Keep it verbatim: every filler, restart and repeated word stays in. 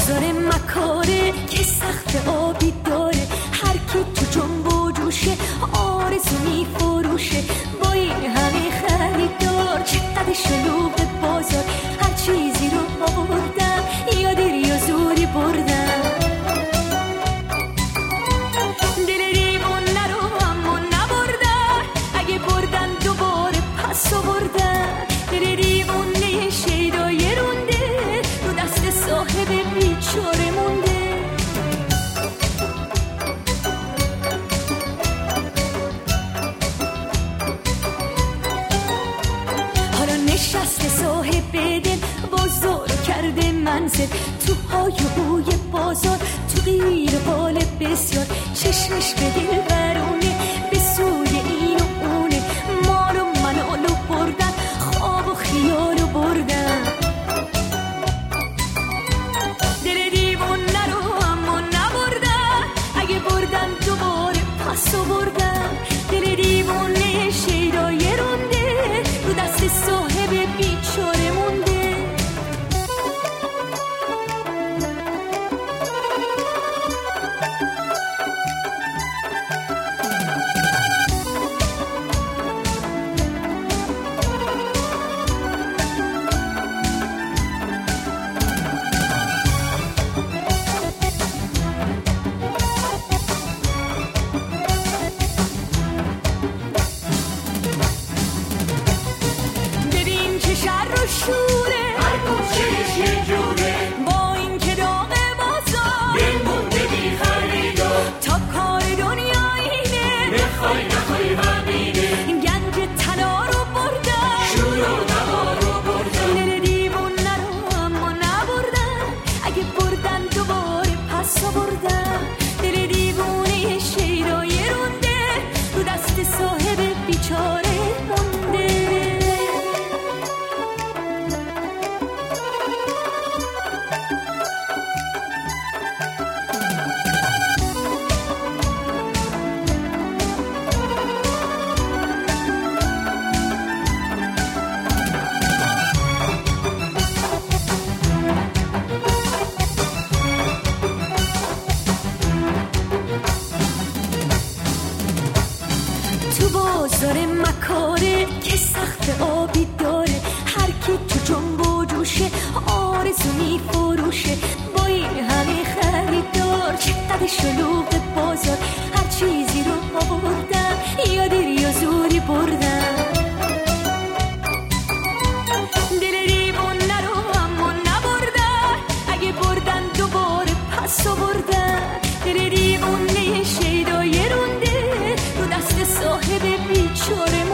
بازار مکاره که سقف آبی داره، هر کی تو جنب و جوشه آرزو میفروشه. با این همه خریدار چقدر شلوغ بازار، هر چیزی رو آوردم یا دیر یا زوری بردم. دل دیوونه رو اما نبردن، اگه بردن دوباره پس آوردن. دل دیوونه شیدای رونده رو دست صاحب بیچاره مونده. حالا نشسته صاحب دل بازار کرده منزل، تو های بوی بازار، تو غیر بال بسیار. چشمش به دل برونه به سوی این و اونه، مالو منالو بردن، خواب و خیالو بردن. دل دیوونه رو اما نبردن، اگه بردن دوباره پس آوردن. دل دیوونه شیدای رونده رو دست صاحب بیچاره مونده. شوره هر کوچه‌اش یه جوره، با این که داغ بازار دل مونده بی خریدار. تا کار دنیا اینه بخوای نخوای همینه، گنج طلا رو بردن، شور و نوا رو بردن. دل دیوونه رو اما نبردن، اگه بردن دوباره پس آوردن. دل دیوونه شیدای رونده رو دست صاحب بیچاره مونده. بازار مکاره که سقف آبی داره، هر کی تو جنب و جوشه آرزو میفروشه. با این همه خریدار چقدر شلوغ بازار، هر چیزی رو آوردن یا دیر یا زوری بردن. دل دیوونه رو اما نبردن، اگه بردن دوباره پس آوردن. دل دیوونه شیدای رونده رو دست صاحب بیچاره